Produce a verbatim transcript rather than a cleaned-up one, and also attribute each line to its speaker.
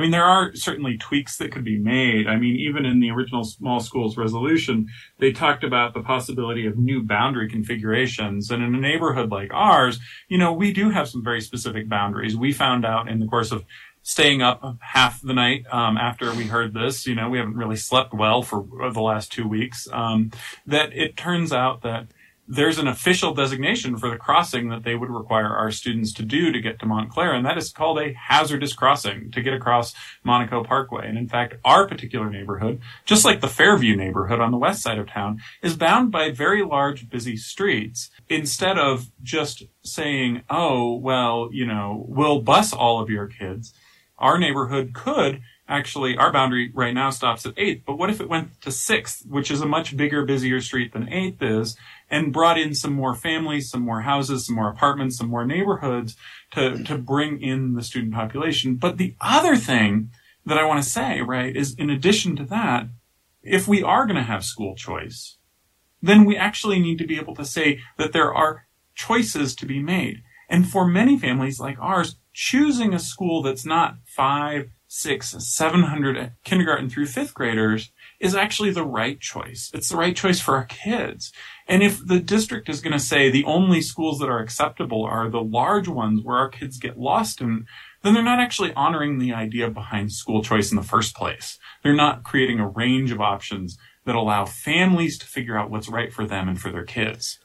Speaker 1: mean, there are certainly tweaks that could be made. I mean, even in the original small schools resolution, they talked about the possibility of new boundary configurations. And in a neighborhood like ours, you know, we do have some very specific boundaries. We found out in the course of staying up half the night um, after we heard this, you know, we haven't really slept well for the last two weeks, um, that it turns out that there's an official designation for the crossing that they would require our students to do to get to Montclair, and that is called a hazardous crossing to get across Monaco Parkway. And in fact, our particular neighborhood, just like the Fairview neighborhood on the west side of town, is bound by very large, busy streets. Instead of just saying, oh, well, you know, we'll bus all of your kids, our neighborhood could actually, our boundary right now stops at eighth, but what if it went to sixth, which is a much bigger, busier street than eighth is, and brought in some more families, some more houses, some more apartments, some more neighborhoods to, to bring in the student population. But the other thing that I want to say, right, is in addition to that, if we are going to have school choice, then we actually need to be able to say that there are choices to be made. And for many families like ours, choosing a school that's not five, six, seven hundred kindergarten through fifth graders is actually the right choice. It's the right choice for our kids. And if the district is going to say the only schools that are acceptable are the large ones where our kids get lost in, then they're not actually honoring the idea behind school choice in the first place. They're not creating a range of options that allow families to figure out what's right for them and for their kids.